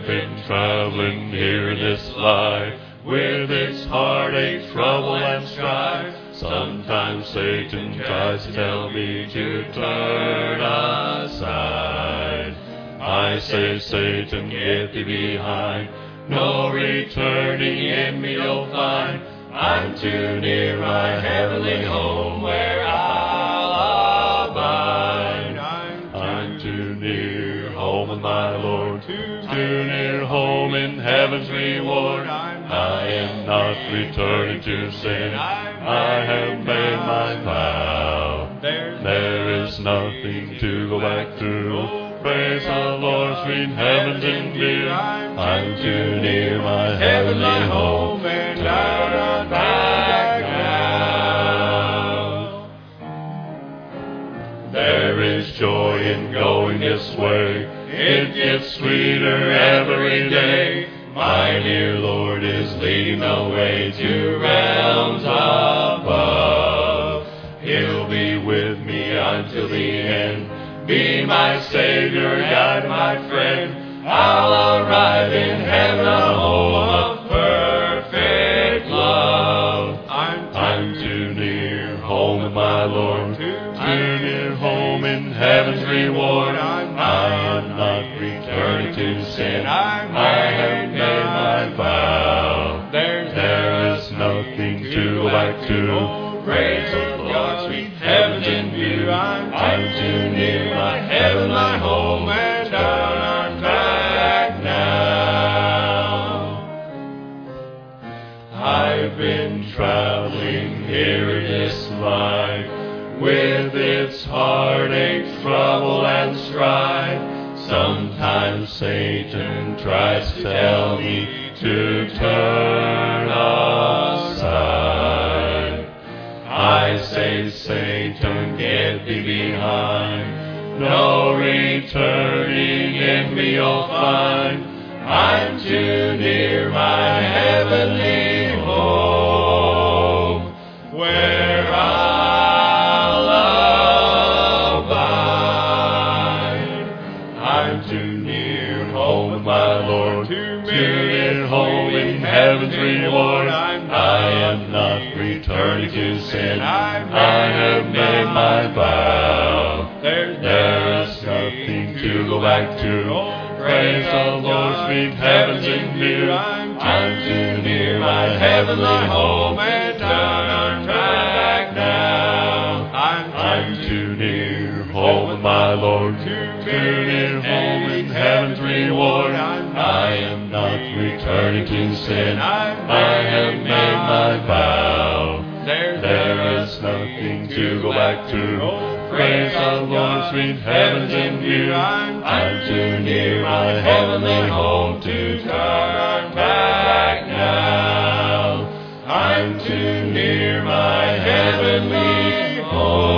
been traveling here in this life with its heartache, trouble, and strife. Sometimes Satan tries to tell me to turn aside. I say, Satan, get thee behind. No returning in me you'll find. I'm too near my heavenly home where I'll abide. I'm too near home with my Lord, too near home in heaven's reward. I am not returning to sin. I have made my vow. There is nothing to go back to. Praise the Lord, sweet heavens and dear. I'm too near my heavenly home, and I'm not back now. There is joy in going this way. It gets sweeter every day. My dear Lord is leading the way to realms above. He'll be with me until the end. Be my Savior, guide my friend. I'll arrive in heaven, a home of perfect love. I'm too near home with my Lord, too near home in heaven's reward. I am not returning to sin. I have made my vow. There is nothing to go back to. Praise the Lord, sweet heavens in view. I'm too near my heaven, my home, and I'm back now. I've been traveling here in this life with its heartache, trouble, and strife. Sometimes Satan tries to tell me to turn aside. I say, Satan, get thee behind. No returning in me you'll find. I'm too near my heavenly home, where I'll abide. I'm too near home with my Lord, too near home in heaven's reward. I am not returning to sin. I have made my vow. There is nothing to go back to. Praise the Lord, sweet heavens and dear. I'm too near my heavenly home, and I'm back now. I'm too near home with my Lord, too near home in heaven's reward. I am not returning to sin. I have made my vow. There is nothing to go back to. Praise the Lord, sweet heavens and dear. I'm too near my heavenly home to turn back now. I'm too near my heavenly home.